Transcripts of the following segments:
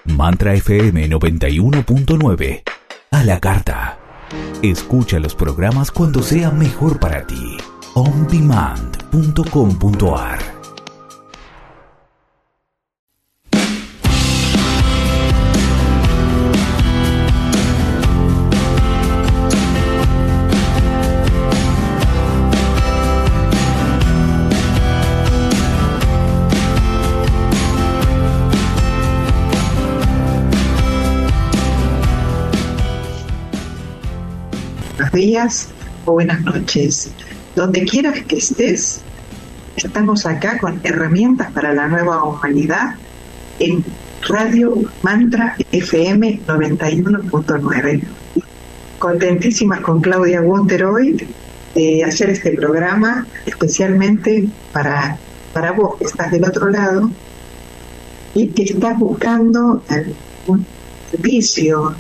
Mantra FM 91.9. A la carta. Escucha los programas cuando sea mejor para ti. ondemand.com.ar. Buenos días o buenas noches, donde quieras que estés. Estamos acá con herramientas para la nueva humanidad en Radio Mantra FM 91.9. Contentísimas con Claudia Gunter hoy de hacer este programa especialmente para vos que estás del otro lado y que estás buscando algún servicio,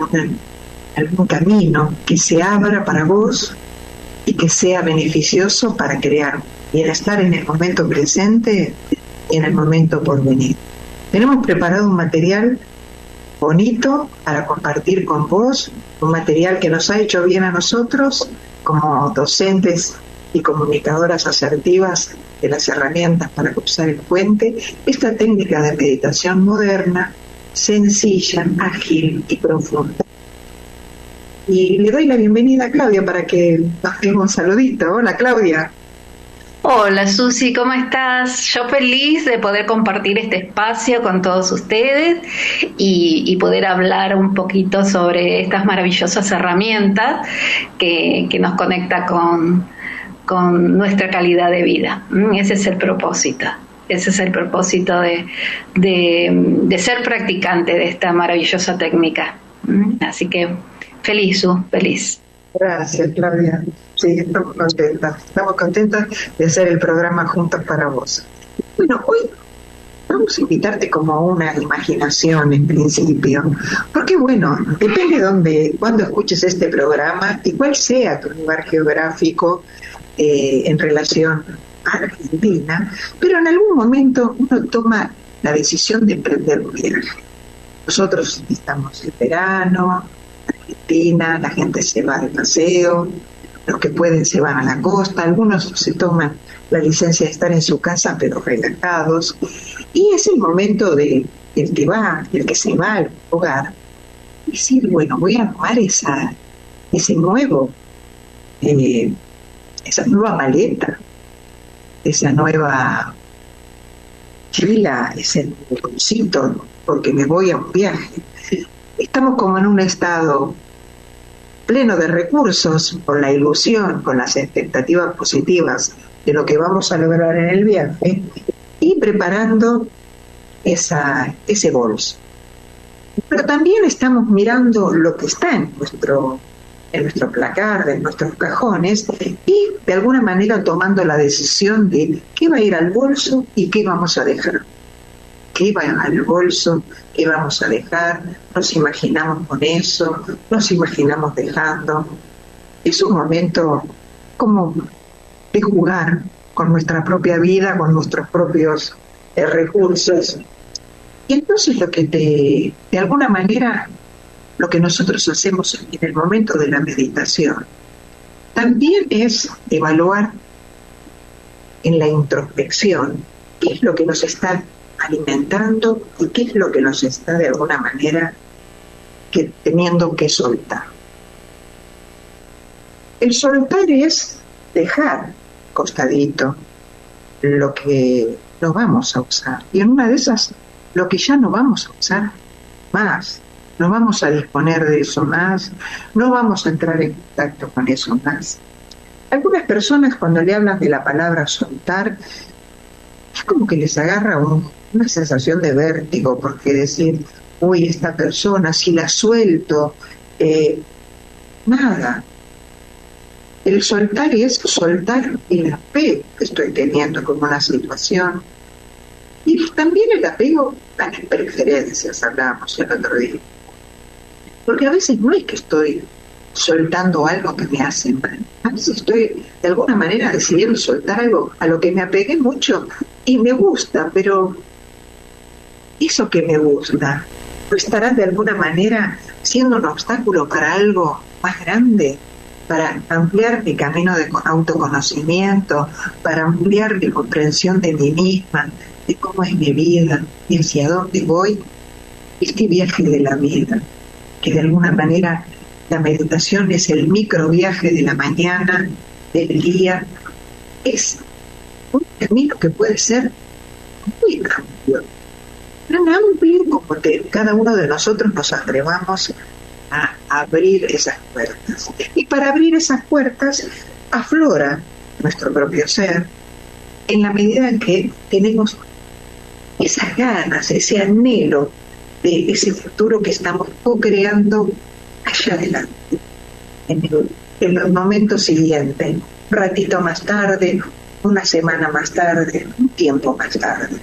algún camino que se abra para vos y que sea beneficioso para crear bienestar en el momento presente y en el momento por venir. Tenemos preparado un material bonito para compartir con vos, un material que nos ha hecho bien a nosotros como docentes y comunicadoras asertivas de las herramientas para cruzar el puente, esta técnica de meditación moderna, sencilla, ágil y profunda. Y le doy la bienvenida a Claudia para que nos dé un saludito. Hola, Claudia. Hola, Susi, ¿cómo estás? Yo feliz de poder compartir este espacio con todos ustedes y poder hablar un poquito sobre estas maravillosas herramientas que nos conecta con nuestra calidad de vida. Ese es el propósito. Ese es el propósito de ser practicante de esta maravillosa técnica. Así que feliz. Gracias, Claudia. Sí, estamos contentas de hacer el programa juntos para vos. Bueno, hoy vamos a invitarte como a una imaginación en principio, porque bueno, depende de cuándo escuches este programa y cuál sea tu lugar geográfico en relación a Argentina, pero en algún momento uno toma la decisión de emprender un viaje. Nosotros estamos en verano, Argentina, la gente se va de paseo, los que pueden se van a la costa, algunos se toman la licencia de estar en su casa pero relajados, y es el momento del que se va al hogar, decir, bueno, voy a armar esa nueva maleta, esa nueva chila, ese bolsito, porque me voy a un viaje. Estamos como en un estado pleno de recursos, con la ilusión, con las expectativas positivas de lo que vamos a lograr en el viaje y preparando ese bolso. Pero también estamos mirando lo que está en nuestro placar, en nuestros cajones y de alguna manera tomando la decisión de qué va a ir al bolso y qué vamos a dejar. ¿Qué va al bolso? ¿Qué vamos a dejar? Nos imaginamos con eso, nos imaginamos dejando. Es un momento como de jugar con nuestra propia vida, con nuestros propios recursos. Y entonces de alguna manera, lo que nosotros hacemos en el momento de la meditación, también es evaluar en la introspección qué es lo que nos está alimentando y qué es lo que nos está de alguna manera teniendo que soltar. El soltar es dejar costadito lo que no vamos a usar, y en una de esas lo que ya no vamos a usar más, no vamos a disponer de eso más, no vamos a entrar en contacto con eso más. Algunas personas cuando le hablan de la palabra soltar es como que les agarra una sensación de vértigo, porque decir, uy, esta persona, si la suelto, nada. El soltar es soltar el apego que estoy teniendo con una situación. Y también el apego a las preferencias, hablábamos el otro día. Porque a veces no es que estoy soltando algo que me hace mal. A veces estoy de alguna manera decidiendo soltar algo a lo que me apegué mucho y me gusta, pero eso que me gusta ¿O estará de alguna manera siendo un obstáculo para algo más grande? Para ampliar mi camino de autoconocimiento, para ampliar mi comprensión de mí misma, de cómo es mi vida y hacia dónde voy. Este viaje de la vida, que de alguna manera la meditación es el micro viaje de la mañana, del día, es un camino que puede ser muy amplio, tan amplio como que cada uno de nosotros nos atrevamos a abrir esas puertas. Y para abrir esas puertas aflora nuestro propio ser en la medida en que tenemos esas ganas, ese anhelo de ese futuro que estamos co-creando allá adelante, en los momentos siguientes, un ratito más tarde, una semana más tarde, un tiempo más tarde.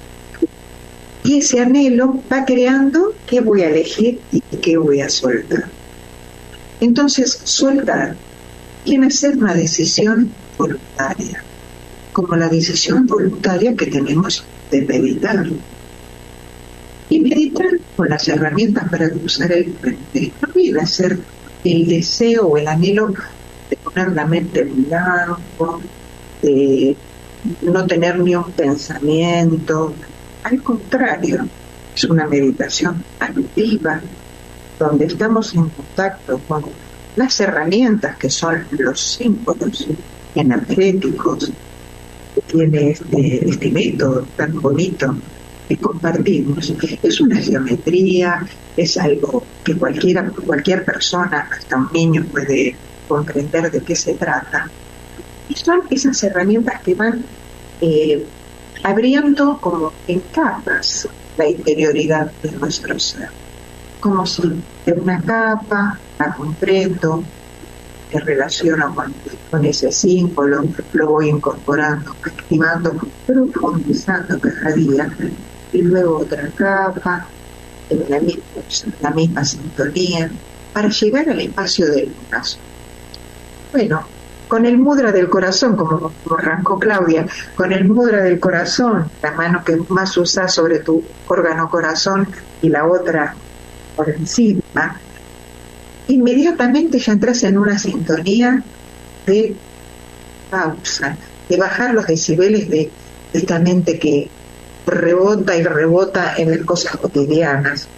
Y ese anhelo va creando qué voy a elegir y qué voy a soltar. Entonces, soltar tiene que ser una decisión voluntaria, como la decisión voluntaria que tenemos de meditar. Y meditar con las herramientas para cruzar el frente no viene a ser el deseo o el anhelo de poner la mente en blanco, de no tener ni un pensamiento. Al contrario, es una meditación activa, donde estamos en contacto con las herramientas que son los símbolos energéticos que tiene este método tan bonito que compartimos. Es una geometría, es algo que cualquier persona, hasta un niño, puede comprender de qué se trata. Y son esas herramientas que van abriendo como en capas la interioridad de nuestro ser. Como si de una capa la completo, que relaciono con ese símbolo, lo voy incorporando, activando, profundizando cada día, y luego otra capa, en la misma sintonía, para llegar al espacio del corazón. Bueno, con el mudra del corazón, como arrancó Claudia, con el mudra del corazón, la mano que más usas sobre tu órgano corazón y la otra por encima, inmediatamente ya entras en una sintonía de pausa, de bajar los decibeles de esta mente que rebota y rebota en las cosas cotidianas.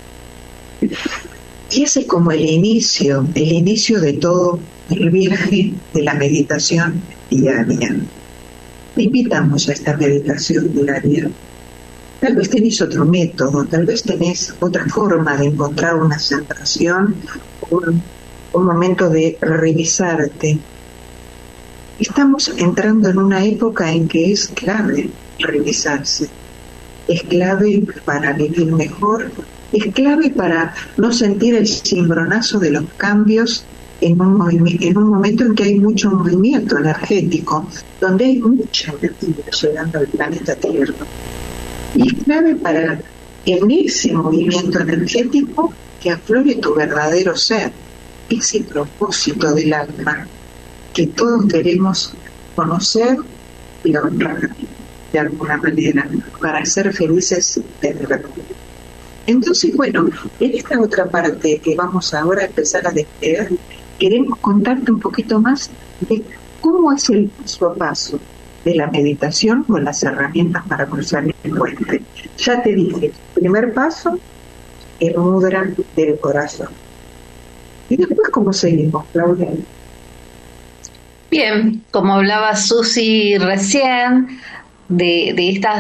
Y ese es como el inicio de todo el viaje de la meditación diaria. Te invitamos a esta meditación diaria. Tal vez tenés otro método, tal vez tenés otra forma de encontrar una centración, un momento de revisarte. Estamos entrando en una época en que es clave revisarse. Es clave para vivir mejor, es clave para no sentir el cimbronazo de los cambios en un momento en que hay mucho movimiento energético, donde hay mucha energía llegando al planeta Tierra. Y es clave para en ese movimiento energético que aflore tu verdadero ser, ese propósito del alma que todos queremos conocer y honrar de alguna manera para ser felices de verdad. Entonces, bueno, en esta otra parte que vamos ahora a empezar a despegar, queremos contarte un poquito más de cómo es el paso a paso de la meditación con las herramientas para cruzar el puente. Ya te dije, primer paso, el mudra del corazón. ¿Y después cómo seguimos, Claudia? Bien, como hablaba Susi recién, de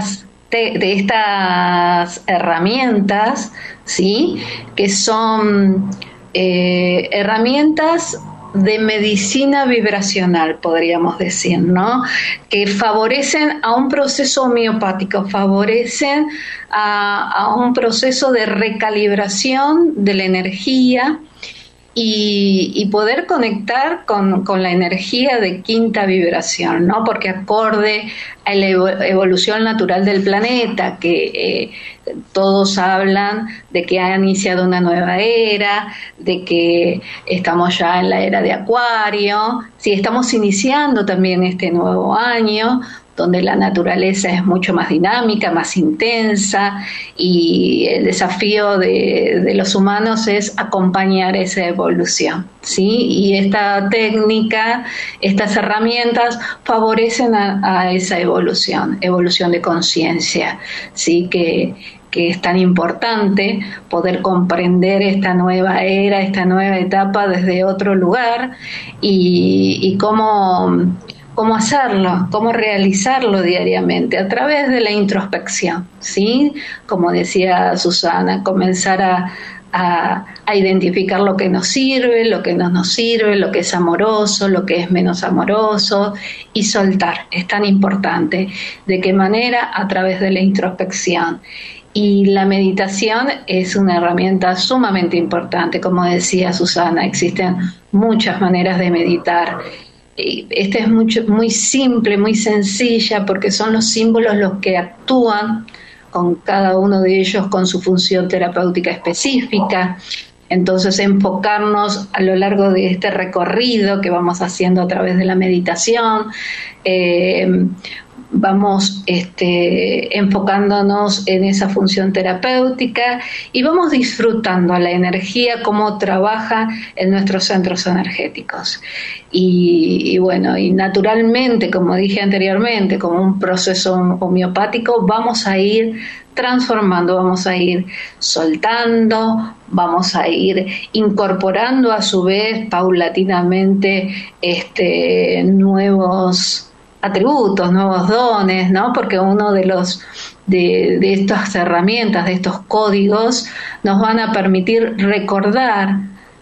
estas herramientas, ¿sí? Que son herramientas de medicina vibracional, podríamos decir, ¿no? Que favorecen a un proceso homeopático, favorecen a un proceso de recalibración de la energía y poder conectar con la energía de quinta vibración, ¿no? Porque acorde a la evolución natural del planeta, que todos hablan de que ha iniciado una nueva era, de que estamos ya en la era de Acuario, sí, estamos iniciando también este nuevo año, donde la naturaleza es mucho más dinámica, más intensa, y el desafío de los humanos es acompañar esa evolución, ¿sí? Y esta técnica, estas herramientas favorecen a esa evolución de conciencia, ¿sí? Que es tan importante poder comprender esta nueva era, esta nueva etapa desde otro lugar, y cómo hacerlo, cómo realizarlo diariamente a través de la introspección, ¿sí? Como decía Susana, comenzar a identificar lo que nos sirve, lo que no nos sirve, lo que es amoroso, lo que es menos amoroso, y soltar. Es tan importante. ¿De qué manera? A través de la introspección. Y la meditación es una herramienta sumamente importante. Como decía Susana, existen muchas maneras de meditar. Esta es muy simple, muy sencilla, porque son los símbolos los que actúan, con cada uno de ellos con su función terapéutica específica. Entonces, enfocarnos a lo largo de este recorrido que vamos haciendo a través de la meditación, vamos enfocándonos en esa función terapéutica y vamos disfrutando la energía, cómo trabaja en nuestros centros energéticos. Y bueno, y naturalmente, como dije anteriormente, como un proceso homeopático, vamos a ir transformando, vamos a ir soltando, vamos a ir incorporando a su vez paulatinamente nuevos atributos, nuevos dones, ¿no? Porque uno de estas herramientas, de estos códigos, nos van a permitir recordar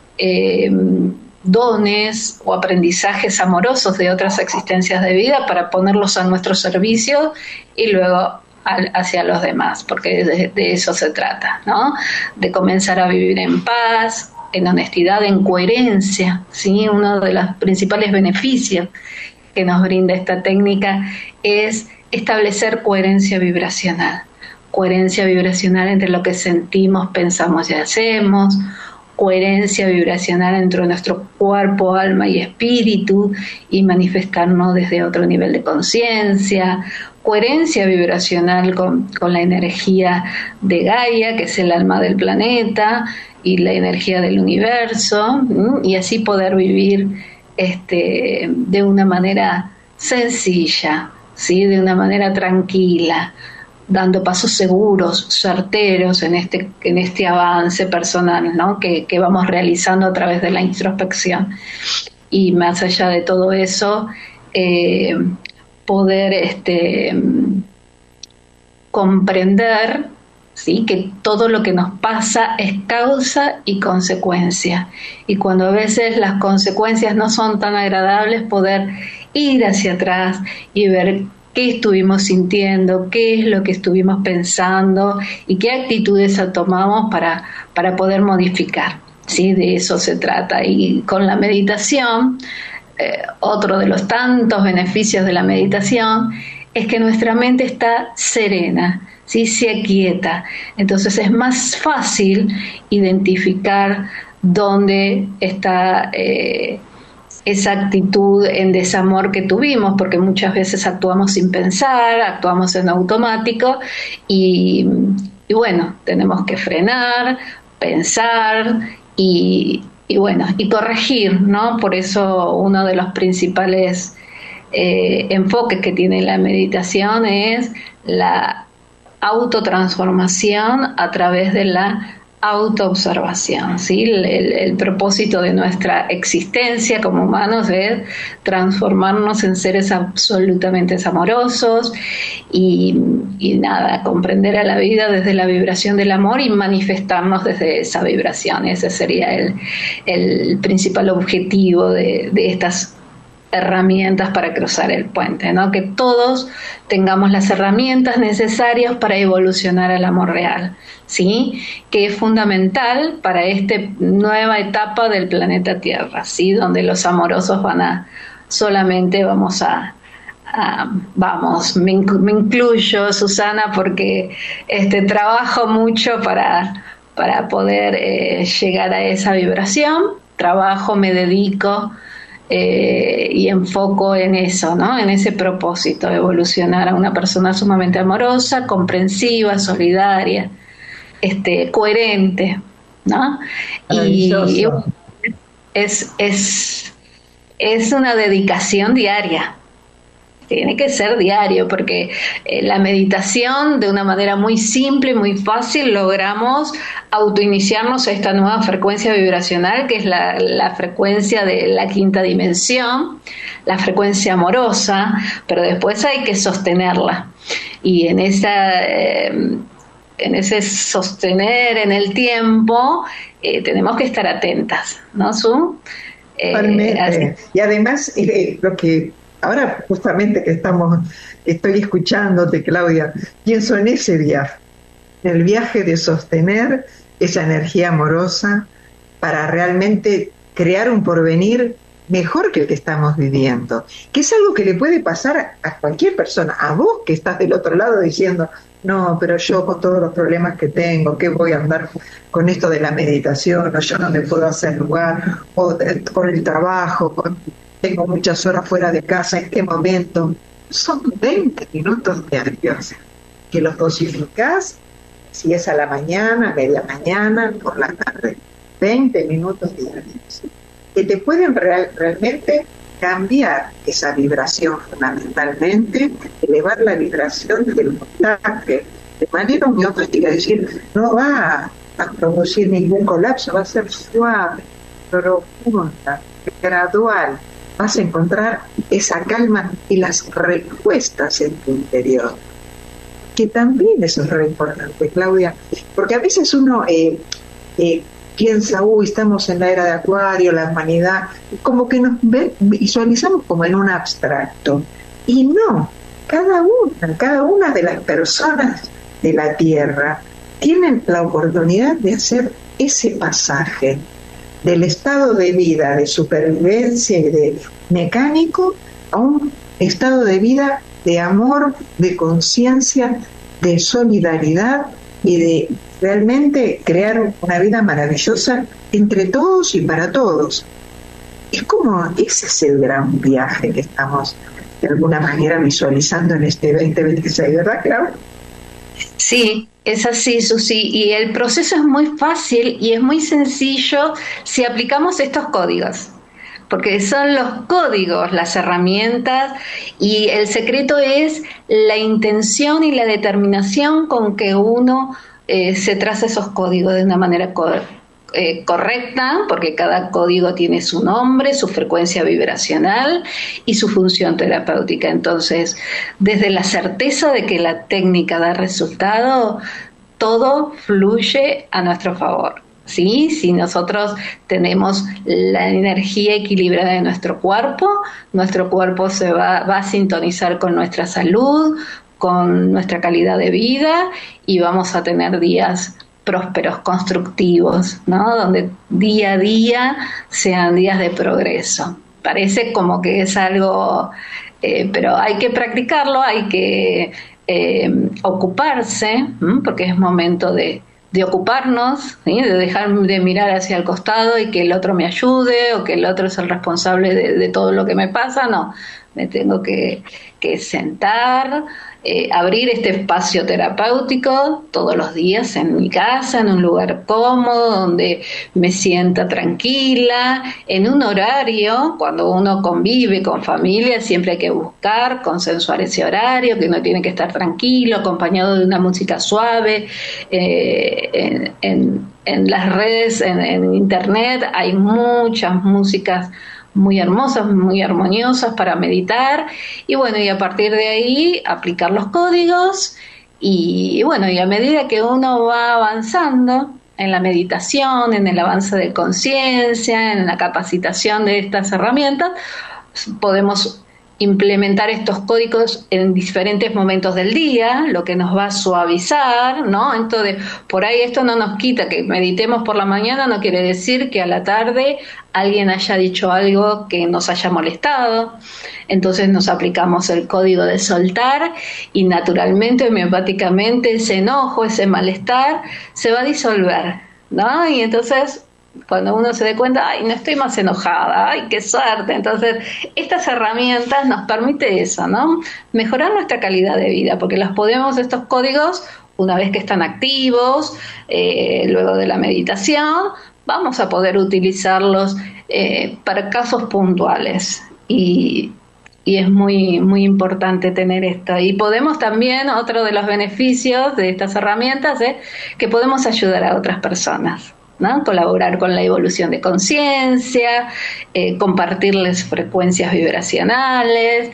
dones o aprendizajes amorosos de otras existencias de vida para ponerlos a nuestro servicio y luego hacia los demás, porque de eso se trata, ¿no? De comenzar a vivir en paz, en honestidad, en coherencia, ¿sí? Uno de los principales beneficios que nos brinda esta técnica es establecer coherencia vibracional entre lo que sentimos, pensamos y hacemos, coherencia vibracional entre nuestro cuerpo, alma y espíritu, y manifestarnos desde otro nivel de conciencia, coherencia vibracional con la energía de Gaia, que es el alma del planeta, y la energía del universo, y así poder vivir de una manera sencilla, ¿sí? De una manera tranquila, dando pasos seguros, certeros en este avance personal, ¿no? que vamos realizando a través de la introspección. Y más allá de todo eso, poder comprender, ¿sí? Que todo lo que nos pasa es causa y consecuencia. Y cuando a veces las consecuencias no son tan agradables, poder ir hacia atrás y ver qué estuvimos sintiendo, qué es lo que estuvimos pensando y qué actitudes tomamos para poder modificar, ¿sí? De eso se trata. Y con la meditación, otro de los tantos beneficios de la meditación es que nuestra mente está serena, ¿sí? Se aquieta. Entonces es más fácil identificar dónde está esa actitud en desamor que tuvimos, porque muchas veces actuamos sin pensar, actuamos en automático y bueno, tenemos que frenar, pensar y corregir, ¿no? Por eso uno de los principales enfoques que tiene la meditación es la autotransformación a través de la autoobservación, ¿sí? El propósito de nuestra existencia como humanos es transformarnos en seres absolutamente amorosos y comprender a la vida desde la vibración del amor y manifestarnos desde esa vibración. Ese sería el principal objetivo de estas herramientas para cruzar el puente, ¿no? Que todos tengamos las herramientas necesarias para evolucionar al amor real, ¿sí? Que es fundamental para esta nueva etapa del planeta Tierra, ¿sí? Donde los amorosos me incluyo, Susana, porque trabajo mucho para poder llegar a esa vibración, me dedico y enfoco en eso, ¿no? En ese propósito, evolucionar a una persona sumamente amorosa, comprensiva, solidaria, coherente, ¿no? Y es una dedicación diaria. Tiene que ser diario, porque la meditación, de una manera muy simple, muy fácil, logramos autoiniciarnos a esta nueva frecuencia vibracional, que es la frecuencia de la quinta dimensión, la frecuencia amorosa, pero después hay que sostenerla. Y en ese sostener en el tiempo, tenemos que estar atentas, ¿no, Su? Y además, lo que ahora justamente estoy escuchándote, Claudia, pienso en ese viaje, en el viaje de sostener esa energía amorosa para realmente crear un porvenir mejor que el que estamos viviendo, que es algo que le puede pasar a cualquier persona, a vos que estás del otro lado diciendo, no, pero yo con todos los problemas que tengo, ¿qué voy a andar con esto de la meditación? O yo no me puedo hacer lugar, o con el trabajo, tengo muchas horas fuera de casa, ¿en qué momento? Son 20 minutos diarios que los dosificás, si es a la mañana, media mañana, por la tarde, 20 minutos diarios, que te pueden realmente cambiar esa vibración fundamentalmente, elevar la vibración del montaje, de manera muy otra, quiere decir, no va a producir ningún colapso, va a ser suave, profunda, gradual. Vas a encontrar esa calma y las respuestas en tu interior, que también eso es re importante, Claudia, porque a veces uno piensa, estamos en la era de Acuario, la humanidad, como que nos visualizamos como en un abstracto, y no, cada una de las personas de la Tierra tienen la oportunidad de hacer ese pasaje del estado de vida de supervivencia y de mecánico a un estado de vida de amor, de conciencia, de solidaridad y de realmente crear una vida maravillosa entre todos y para todos. Es como, ese es el gran viaje que estamos de alguna manera visualizando en este 2026, ¿verdad, Clau? Sí, es así, Susi, y el proceso es muy fácil y es muy sencillo si aplicamos estos códigos, porque son los códigos, las herramientas, y el secreto es la intención y la determinación con que uno se traza esos códigos de una manera correcta, porque cada código tiene su nombre, su frecuencia vibracional y su función terapéutica. Entonces, desde la certeza de que la técnica da resultado, todo fluye a nuestro favor. ¿Sí? Si nosotros tenemos la energía equilibrada de nuestro cuerpo se va a sintonizar con nuestra salud, con nuestra calidad de vida, y vamos a tener días prósperos, constructivos, ¿no? Donde día a día sean días de progreso. Parece como que es algo, pero hay que practicarlo, hay que ocuparse, porque es momento de ocuparnos, ¿sí? De dejar de mirar hacia el costado y que el otro me ayude, o que el otro es el responsable de todo lo que me pasa. No, me tengo que sentar, abrir este espacio terapéutico todos los días en mi casa, en un lugar cómodo, donde me sienta tranquila, en un horario. Cuando uno convive con familia, siempre hay que buscar consensuar ese horario, que uno tiene que estar tranquilo, acompañado de una música suave. En las redes, en internet, hay muchas músicas muy hermosas, muy armoniosas para meditar, y bueno, y a partir de ahí aplicar los códigos, y bueno, y a medida que uno va avanzando en la meditación, en el avance de conciencia, en la capacitación de estas herramientas, podemos implementar estos códigos en diferentes momentos del día, lo que nos va a suavizar, ¿no? Entonces, por ahí esto no nos quita que meditemos por la mañana, no quiere decir que a la tarde alguien haya dicho algo que nos haya molestado. Entonces nos aplicamos el código de soltar, y naturalmente, homeopáticamente, ese enojo, ese malestar se va a disolver, ¿no? Y entonces Cuando uno se dé cuenta, ay, no estoy más enojada, ay, qué suerte. Entonces, estas herramientas nos permiten eso, ¿no? Mejorar nuestra calidad de vida, porque estos códigos, una vez que están activos, luego de la meditación, vamos a poder utilizarlos para casos puntuales. Y es muy, muy importante tener esto. Y podemos también, otro de los beneficios de estas herramientas es que podemos ayudar a otras personas, ¿no? Colaborar con la evolución de conciencia, compartirles frecuencias vibracionales,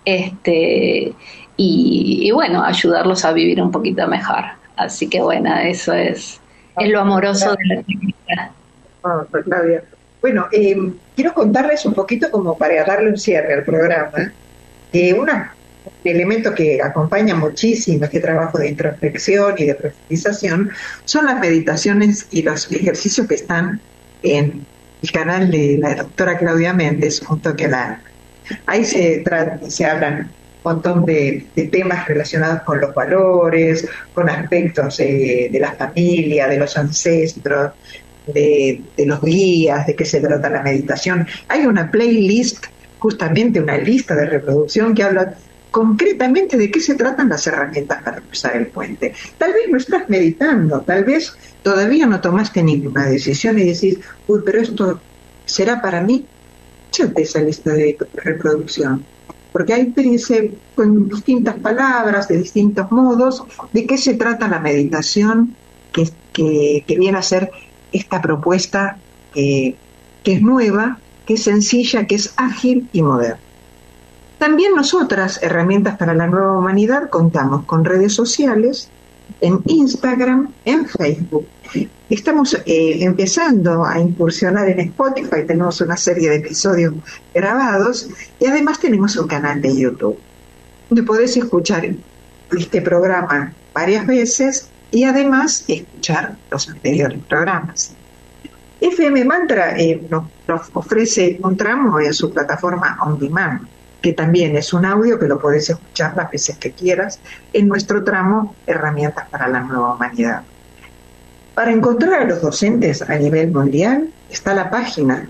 y bueno, ayudarlos a vivir un poquito mejor. Así que bueno, eso es lo amoroso de la técnica. Pues, Claudia. Bueno, quiero contarles un poquito como para darle un cierre al programa. Un elemento que acompaña muchísimo este trabajo de introspección y de profundización son las meditaciones y los ejercicios que están en el canal de la doctora Claudia Méndez junto a Kelan. Ahí se hablan un montón de temas relacionados con los valores, con aspectos de la familia, de los ancestros, de los guías, de qué se trata la meditación. Hay una playlist, justamente una lista de reproducción que habla concretamente de qué se tratan las herramientas para cruzar el puente. Tal vez no estás meditando, tal vez todavía no tomaste ninguna decisión y decís, uy, pero esto será para mí. Échate esa lista de reproducción, porque ahí te dice con distintas palabras, de distintos modos, de qué se trata la meditación que viene a ser esta propuesta que es nueva, que es sencilla, que es ágil y moderna. También nosotras, Herramientas para la Nueva Humanidad, contamos con redes sociales, en Instagram, en Facebook. Estamos empezando a incursionar en Spotify, tenemos una serie de episodios grabados y además tenemos un canal de YouTube, donde podés escuchar este programa varias veces y además escuchar los anteriores programas. FM Mantra nos ofrece un tramo en su plataforma On Demand, que también es un audio que lo podés escuchar las veces que quieras en nuestro tramo Herramientas para la Nueva Humanidad. Para encontrar a los docentes a nivel mundial está la página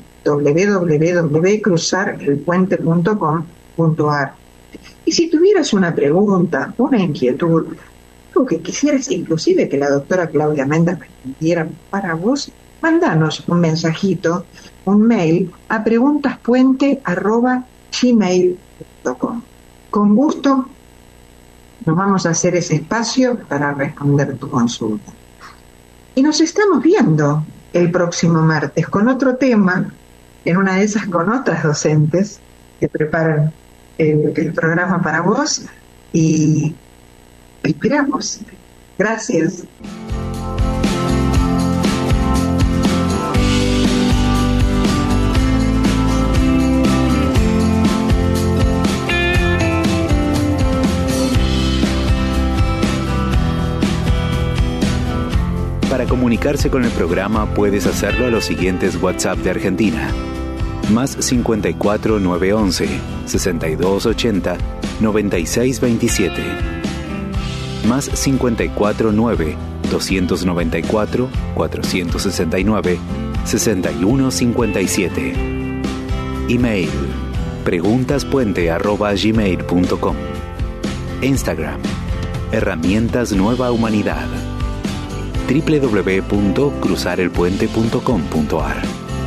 www.cruzarelpuente.com.ar. Y si tuvieras una pregunta, una inquietud, algo que quisieras inclusive que la doctora Claudia Méndez respondiera para vos, mandanos un mensajito, un mail a preguntaspuente@gmail.com. Con gusto nos vamos a hacer ese espacio para responder tu consulta. Y nos estamos viendo el próximo martes con otro tema, en una de esas con otras docentes que preparan el programa para vos y esperamos. Gracias. Para comunicarse con el programa puedes hacerlo a los siguientes WhatsApp de Argentina: más 54 911 6280 9627, más 54 9 294 469 6157. Email preguntaspuente@gmail.com. Instagram Herramientas Nueva Humanidad. www.cruzarelpuente.com.ar.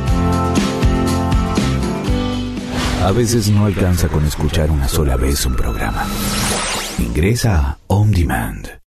A veces no alcanza con escuchar una sola vez un programa. Ingresa a On Demand.